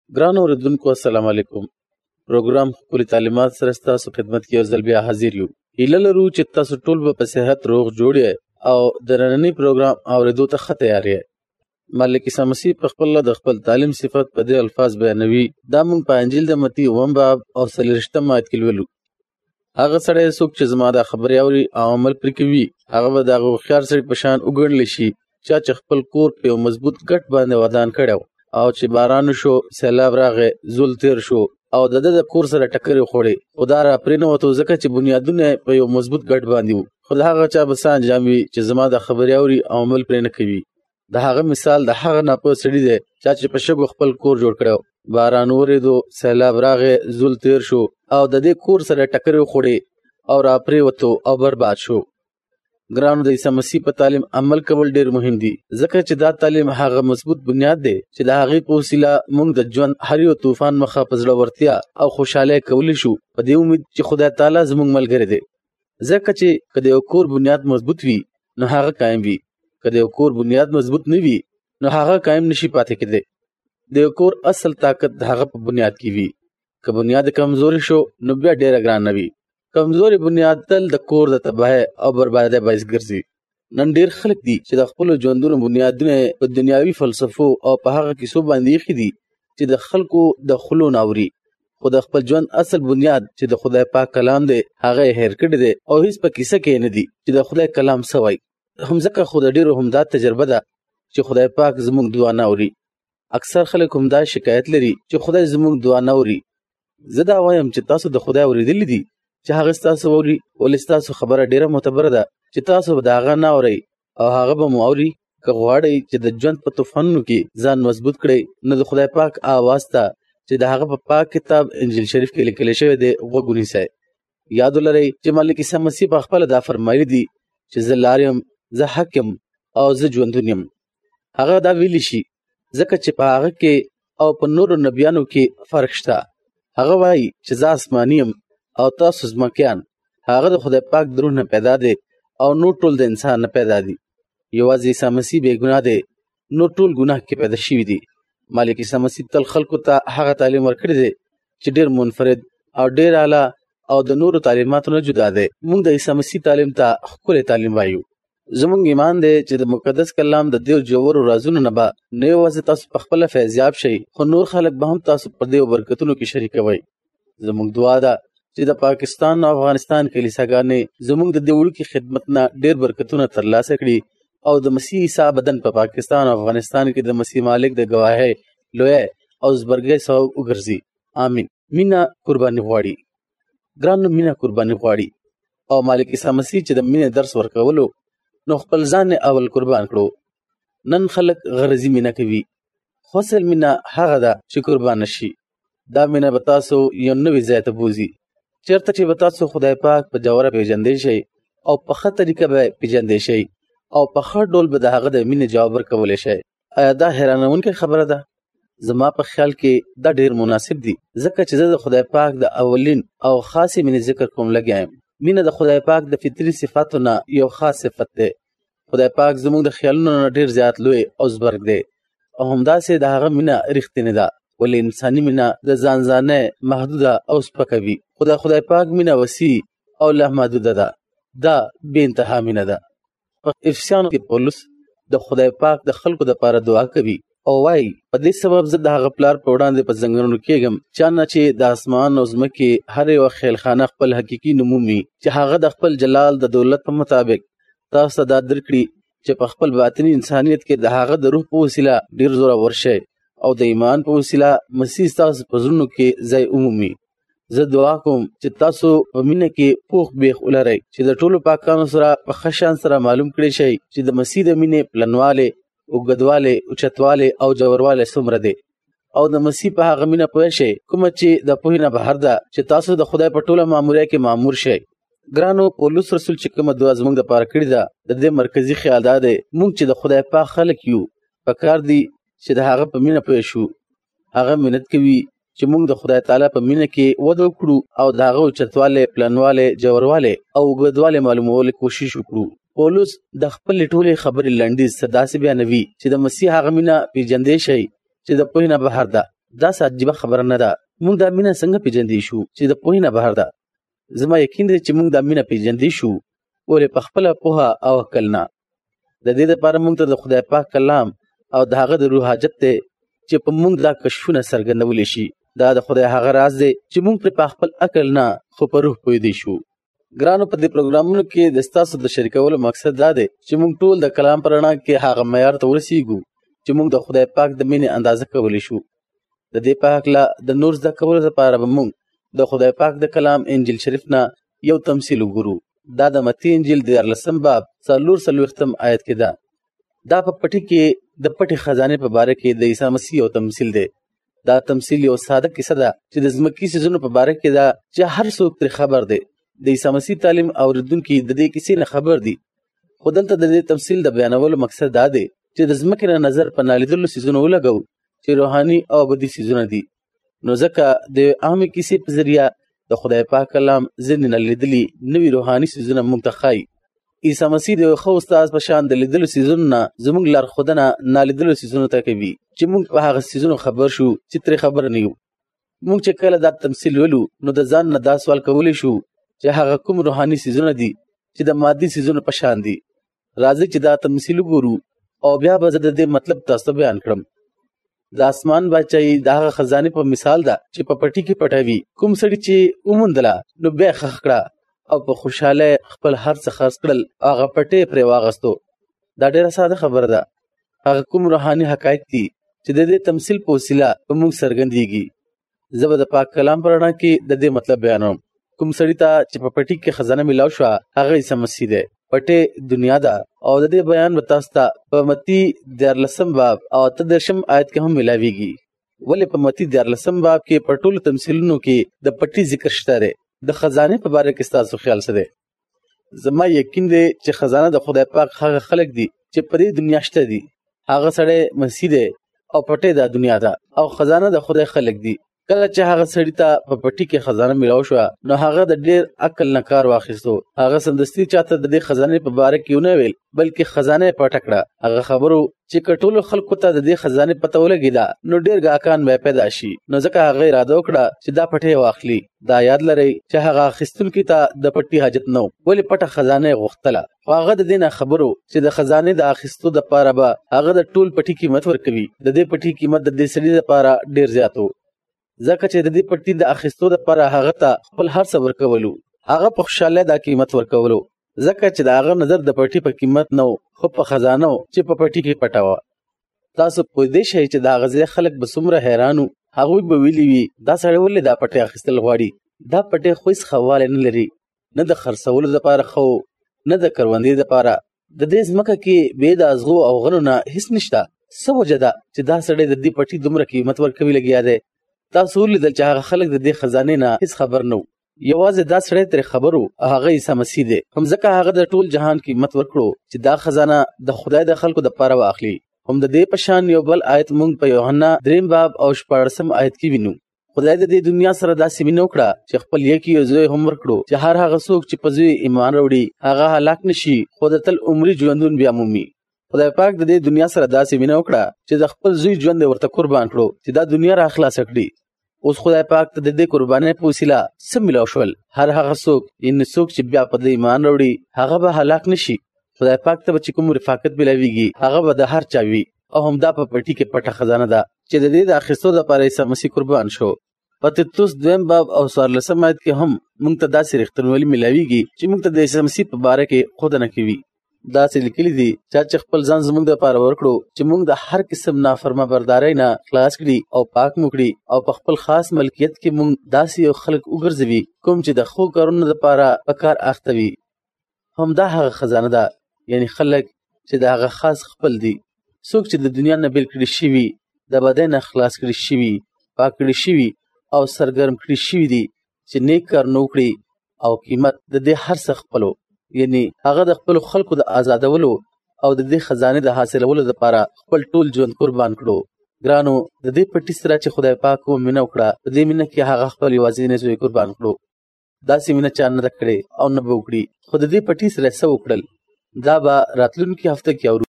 ګرانو اوریدونکو السلام علیکم. پروګرام خپل تعلیمات سره ستاسو خدمت کې ورځل بیا حاضر یو. هیله لرو چې تاسو ټول په صحت روغ جوړ یې او د نننی پروګرام اوریدو ته ښه تیار یې. مالک عیسی مسیح په خپل د خپل تعلیم صفات په دې الفاظ بیانوي. دا موږ په انجیل د متی 9 باب او 40 آیت کې لولو. هغه سړی څوک چې زما د خبرې اوري او عمل پرې کوي هغه به د هوښیار سړي په شان وګڼل شي چې خپل کور په یو مضبوط ګټ باندې ودان کړی او چې باران شو، سیلاب راغی، زول تیر شو او د کور سره ټکر وخوړې، خو دا را پرې نه وته ځکه چې بنیادونه په یو مضبوط ګټ باندې وو. خو د هغه چا به څه انجام وي چې زما د خبرې اوري او عمل پرې نه کوي. د هغه مثال د هغه ناپوه سړي دی چې په شګو خپل کور جوړ کړی. باران ورېدو، سیلاب راغی، زول تیر شو او د دې کور سره ټکر وخوړې او را پرې وته او برباد شو. ګرانو، د عیسی مسیح په تعلیم عمل کول ډیر مهم دي ځکه چې دا تعلیم هغه مضبوط بنیاد دی چې د هغې په وسیله موږ د ژوند هر یو طوفان مخه په زړورتیا او خوشحالۍ کولی شو، په دې امید چې خدای تعالی زموږ ملګری دی. ځکه چې که د یو کور بنیاد مضبوط وي نو هغه قایم وي، که د یو کور بنیاد مضبوط نه وي نو هغه قایم نشي پاتې کېدی. د یو کور اصل طاقت د هغه په بنیاد کې وي. که بنیاد کمزوري شو نو بیا ډیره ګران نه وي. کمزوري بنیاد تل د کور د تباهۍ او بربادۍ باعث ګرځي. نن ډیر خلک دي چې د خپلو ژوندونو بنیادونه په دنیاوي فلسفو او په هغه کیسو باندې ایښي دي چې د خلکو د خولو نه اوري، خو د خپل ژوند اصل بنیاد چې د خدای پاک کلام دی هغه یې هیر کړی دی او هیڅ په کیسه کې نه دي چې د خدای کلام څه وایي. همځکه خو د ډیرو همدا تجربه ده چې خدای پاک زموږ دعا نه اوري. اکثر خلک همدا شکایت لري چې خدای زموږ دعا نه اوري. زه دا وایم چې تاسو د خدای اوریدلی دي چې هغه ستاسو اوري، ولې ستاسو خبره ډیره معتبره ده چې تاسو به د هغه نه اورئ او هغه به مو اوري. که غواړئ چې د ژوند په طوفانونو کې ځان مضبوط کړئ نو د خدای پاک آواز ته چې د هغه په پاک کتاب انجیل شریف کې لیکل شوی دی غوږ ونیسئ. یاد ولرئ چې مالک عیسی مسیح په خپله دا فرمایلي دي چې زه لار یم، زه حق یم او زه ژوندون یم. هغه دا ویلی شي ځکه چې په هغه کې او په نورو نبیانو کې فرق شته. هغه وایي چې زه آسماني یم او تاسو ځمکیان. هغه د خدای پاک د روح نه پیدا دی او نور ټول د انسان نه پیدا دي. یوازې عیسی مسیح بې ګناه دی، نور ټول ګناه کې پیدا شوي دي. مالک عیسی مسیح تل خلکو ته هغه تعلیم ورکړی دی چې ډېر منفرد او ډېر اعلی او د نورو تعلیماتو نه جدا دی. موږ د عیسی مسیح تعلیم ته ښکلی تعلیم وایو. زموږ ایمان دی چې د مقدس کلام د دې ژورو رازونو نه به نه یوازې تاسو په خپله فیضیاب شئ، خو نور خلک به هم تاسو په دې برکتونو کې شریکوئ. زموږ دعا ده چې د پاکستان او افغانستان کلیساګانې زموږ د دې وړوکي خدمت نه ډېر برکتونه ترلاسه کړي او د مسیح عیسی بدن په پاکستان او افغانستان کې د مسیح مالک د ګواهۍ لوی او زبرګۍ سبب وګرځي. آمین. مینه قرباني غواړي. ګرانو، مینه قرباني غواړي او مالک عیسی مسیح چې د مینې درس ورکولو نو خپل ځان اول قربان کړو. نن خلک غرضي مینه کوي، خو اصل مینه هغه ده چې قربان شي. دا مینه به تاسو یو نوي ځای ته بوځي چېرته چې به تاسو خدای پاک په جوره پیژندی شئ او په ښه طریقه به پیژندی شئ او په ښه ډول به د هغه د مینې جواب ورکولی شئ. آیا دا حیرانونکې خبره ده؟ زما په خیال کې دا ډېر مناسب دي ځکه چې زه د خدای پاک د اولین او خاصې مینې ذکر کوم لګیا یم. مینه د خدای پاک د فطري صفاتو نه یو خاص صفت دی. خدای پاک زموږ د خیالونو نه ډېر زیات لوی او زبرګ دی او همداسې د هغه مینه رښتینې ده، ولې انساني مینه د ځانځانۍ محدوده او سپکه وي. خدای پاک مینه وسیع او لامحدوده ده. دا بې انتها مینه ده. په افسیانو کې پولس د خدای پاک د خلکو دپاره دعا کوي او وایي په دې سبب زه د هغه پلار په وړاندې په زنګنونو کېږم چا نه چې د اسمان او ځمکې هر یوه خیلخانه خپل حقیقي نوم وي، چې هغه د خپل جلال د دولت په مطابق تاسو ته دا درکړي چې په خپل باطني انسانیت کې د هغه د روح په وسیله ډېر زورور شئ او د ایمان په وسیله مسیح ستاسو په زړونو کې ځای ومومي. زه دعا کوم چې تاسو په مینه کې پوخ بیخ ولرئ چې د ټولو پاکانو سره په ښه شان سره معلوم کړی شئ چې د مسیح د مینې پلنوالی، اوږدوالی، اوچتوالی او ژوروالی څومره دی او د مسیح په هغه مینه پوه شئ کومه چې د پوهې نه بهر ده چې تاسو د خدای په ټوله ماموریت کې مامور شئ. ګرانو، پولس رسول چې کومه دعا زموږ دپاره کړې ده د دې مرکزي خیال دا دی موږ چې د خدای پاک خلک یو پکار دي چې د هغه په مینه پوه شو. هغه منت کوي چې موږ د خدای تعالی په مینه کې وده وکړو او د هغه اوچتوالی، پلنوالی، ژوروالی او اوږدوالی معلومولو کوشش وکړو. پولس د خپلې ټولې خبرې لنډیز څه داسې بیانوي چې د مسیح هغه مینه پیژندی شئ چې د پوهې نه بهر ده. دا څه عجیبه خبره نه ده. موږ دا مینه څنګه پیژندی شو چې د پوهې نه بهر ده؟ زما یقین دی چې موږ دا مینه پیژندی شو ولې په خپله پوهه او عقل نه. د دې لپاره موږ ته د خدای پاک کلام او د هغه د روح حاجت دی چې په موږ دا کشفونه څرګندولی شي. دا د خدای هغه راز دی چې موږ پرې په خپل عقل نه خو په روح پوهېدی شو. ګرانو، په دې پروګرامونو کې د ستاسو د شریکولو مقصد دا دی چې موږ ټول د کلام په رڼا کې هغه معیار ته ورسیږو چې موږ د خدای پاک د مینې اندازه کولی شو. د دې په هکله د نور زده کولو لپاره به موږ د خدای پاک د کلام انجیل شریف نه یو تمثیل وګورو. دا د متی انجیل 14 باب 44 آیت کې ده. دا په پټي کې د پټي خزانې په باره کې د عیسی مسیح یو تمثیل دی. دا تمثیل یو ساده کیسه ده چې د ځمکي څیزونو په باره کې ده چې هر څوک ترې خبر دی. د عیسی مسیح تعلیم اوریدونکي د دې کیسې نه خبر دي. خو دلته د دې تمثیل د بیانولو مقصد دا دی چې د ځمکې نه نظر په نالیدلو څیزونو ولګو چې روحاني او ابدي څیزونه دي. نو ځکه د عامې کیسې په ذریعه د خدای پاک کلام ځینې نالیدلي نوي روحاني څیزونه موږ ته ښایي. عیسی مسیح د یو ښه استاد په شان د لیدلو څیزونو نه زموږ لارښودنه نالیدلو څیزونو ته کوي چې موږ په هغه څیزونو خبر شو چې ترې خبر نه یو. موږ چې کله دا تمثیل ولو نو د ځان نه دا سوال کولی شو چې هغه کوم روحاني څیزونه دي چې د مادي څیزونو په شان دي. راځئ چې دا تمثیل وګورو او بیا به زه د دې مطلب تاسو ته بیان کړم. د اسمان باچایي د هغه خزانې په مثال ده چې په پټي کې پټوي. کوم سړي چې وموندله نو بیا ښخ کړه او په خوشحاله خپل هر څه خرڅ کړل، هغه پټی پرې واغستو. دا ډېره ساده خبره ده. هغه کوم روحاني حقایق دي چې د دې تمثیل په وسیله په موږ څرګندېږي. زه به د پاک کلام په رڼا کې د دې مطلب بیانوم. کوم سړي ته چې په پټي کې خزانه میلاو شوه هغه عیسی مسیح دی. پټې دنیا ده او د دې بیان به تاسو ته په متی 14 باب او 38 آیت کې هم ملاویږي. ولې په متی 14 باب کې په ټولو تمثیلونو کې د پټي ذکر شته دی. د خزانې په باره کې ستاسو خیال څه دی؟ زما یقین دی چې خزانه د خدای پاک هغه خلک دي چې په دې دنیا شته دي. هغه سړی مسیح دی او پټې دا دنیا ده او خزانه د خدای خلک دي. کله چې هغه سړي ته په پټي کې خزانه میلاو شوه نو هغه د ډېر عقل نه کار واخیستو. هغه سمدستي چاته د دې خزانې په باره کې ونه ویل بلکې خزانه یې پټه کړه. هغه خبرو چې که ټولو خلکو ته د دې خزانې پته ولګېده نو ډېر ګاهکان به پیدا شي. نو ځکه هغه اراده وکړه چې دا پټی واخلي. دا یاد لرئ چې هغه اخیستونکي ته د پټي حاجت نه و ولې پټه خزانه یې غوښتله. خو هغه د دې نه خبرو چې د خزانې د اخیستو دپاره به هغه د ټول پټي قیمت ورکوي. د دې پټي قیمت د دې سړي دپاره ډېر زیات و ځکه چې د دې پټي د اخیستو دپاره هغه ته خپل هر څه ورکولو. هغه په خوشحالۍ دا قیمت ورکولو ځکه چې د هغه نظر د پټي په قیمت نه و خو په خزانه و چې په پټي کې پټه وه. تاسو پوهېدی شئ چې د هغه ځای خلک به څومره حیران وو. هغوی به ویلي وي دا سړی ولې دا پټی اخیستل غواړي؟ دا پټی خو هېڅ ښه والی نه لري، نه د خرڅولو دپاره ښه و نه د کروندې دپاره. د دې ځمکه کې بې د ازغو او غنو نه هېڅ نشته. څه وجه ده چې دا سړی د دې پټي دومره قیمت ورکوي لګیا دی؟ تاسو ولیدل چې هغه خلک د دې خزانې نه هېڅ خبر نه و. یوازې دا سړی ترې خبر و او هغه عیسی مسیح دی. همځکه هغه د ټول جهان قیمت ورکړو چې دا خزانه د خدای د خلکو دپاره واخلي. هم د دې په شان یو بل آیت موږ په یوحنا 3 باب او 14 آیت کې وینو. خدای د دې دنیا سره داسې مینه وکړه چې خپل یکی یو زوی هم ورکړو چې هر هغه څوک چې په زوی ایمان راوړي هغه هلاک نشي خو د تل عمري ژوندون بیا مومي. خدای پاک د دې دنیا سره داسې مینه وکړه چې د خپل زوی ژوند یې ورته قربان کړو چې دا دنیا را خلاصه کړي. اوس خدای پاک ته د دې قربانۍ په وسیله څه میلاو شول؟ هر هغه څوک یعنې څوک چې بیا په دې ایمان راوړي هغه به هلاک نشي. خدای پاک ته به چې کوم رفاقت میلاویږي هغه به د هر چا وي او همدا په پټي کې پټه خزانه ده چې د دې د اخیستو دپاره عیسی مسیح قربان شو. په تیتوس 2 باب او 14 آیت کې هم موږ ته داسې رښتینولي میلاویږي چې موږ ته د عیسی مسیح په باره کې ښودنه کوي. داسې لیکلي دي چې خپل ځان زموږ دپاره ورکړو چې موږ د هر قسم نافرما بردارۍ نه خلاص کړي او پاک مو کړي او په خپل خاص ملکیت کې موږ داسې یو خلک وګرځوي کوم چې د ښو کارونو دپاره په کار اخته وي. همدا هغه خزانه ده، یعنې خلک چې د هغه خاص خپل دي. څوک چې د دنیا نه بېل کړي شوي، د بدۍ نه خلاص کړي شوي، پاک کړي شوي او سرګرم کړي شوي دي چې نیک کارونه وکړي او قیمت د دې هر څه خپلو، یعنی هغه د خپلو خلکو د آزادولو او د دې خزانې د حاصلولو دپاره خپل ټول ژوند قربان کړو. ګرانو، د دې پټي سره چې خدای پاک مینه وکړه، په دې مینه کې هغه خپل یوازینی زوی قربان کړو. داسې مینه چا نه ده کړې او نه به وکړي. خو د دې پټي سره څه وکړل دا به راتلونکي هفته کې اورو.